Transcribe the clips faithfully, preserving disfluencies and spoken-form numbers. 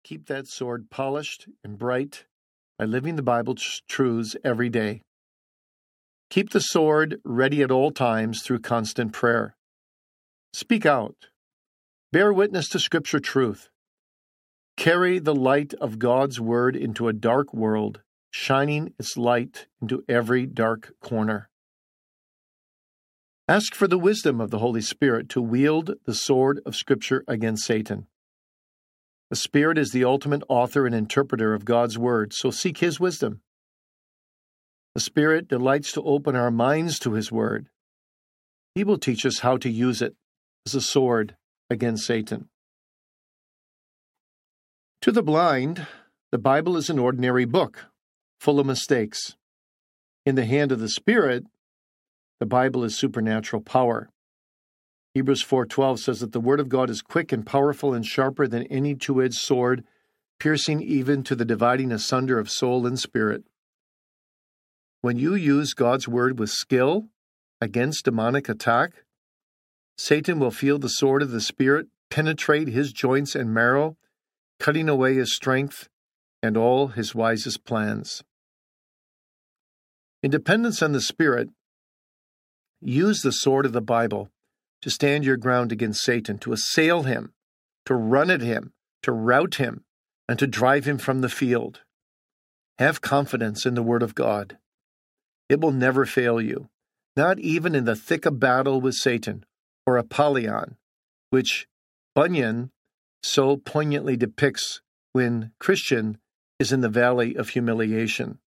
Keep that sword polished and bright by living the Bible's truths every day. Keep the sword ready at all times through constant prayer. Speak out. Bear witness to Scripture truth. Carry the light of God's Word into a dark world, shining its light into every dark corner. Ask for the wisdom of the Holy Spirit to wield the sword of Scripture against Satan. The Spirit is the ultimate author and interpreter of God's Word, so seek His wisdom. The Spirit delights to open our minds to His Word. He will teach us how to use it as a sword against Satan. To the blind, the Bible is an ordinary book, full of mistakes. In the hand of the Spirit, the Bible is supernatural power. Hebrews four twelve says that the Word of God is quick and powerful and sharper than any two-edged sword, piercing even to the dividing asunder of soul and spirit. When you use God's Word with skill against demonic attack, Satan will feel the sword of the Spirit penetrate his joints and marrow, cutting away his strength and all his wisest plans. In dependence on the Spirit, use the sword of the Bible to stand your ground against Satan, to assail him, to run at him, to rout him, and to drive him from the field. Have confidence in the Word of God. It will never fail you, not even in the thick of battle with Satan or Apollyon, which Bunyan so poignantly depicts when Christian is in the valley of humiliation.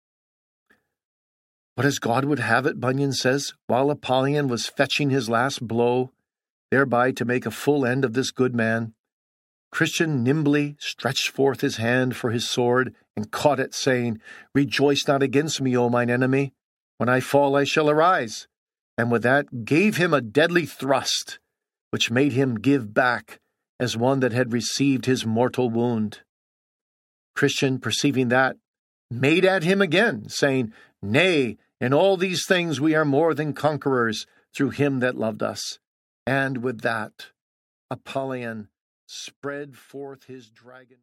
But as God would have it, Bunyan says, while Apollyon was fetching his last blow, thereby to make a full end of this good man, Christian nimbly stretched forth his hand for his sword and caught it, saying, "Rejoice not against me, O mine enemy. When I fall, I shall arise." And with that gave him a deadly thrust, which made him give back as one that had received his mortal wound. Christian, perceiving that, made at him again, saying, "Nay, in all these things we are more than conquerors through him that loved us." And with that, Apollyon spread forth his dragon.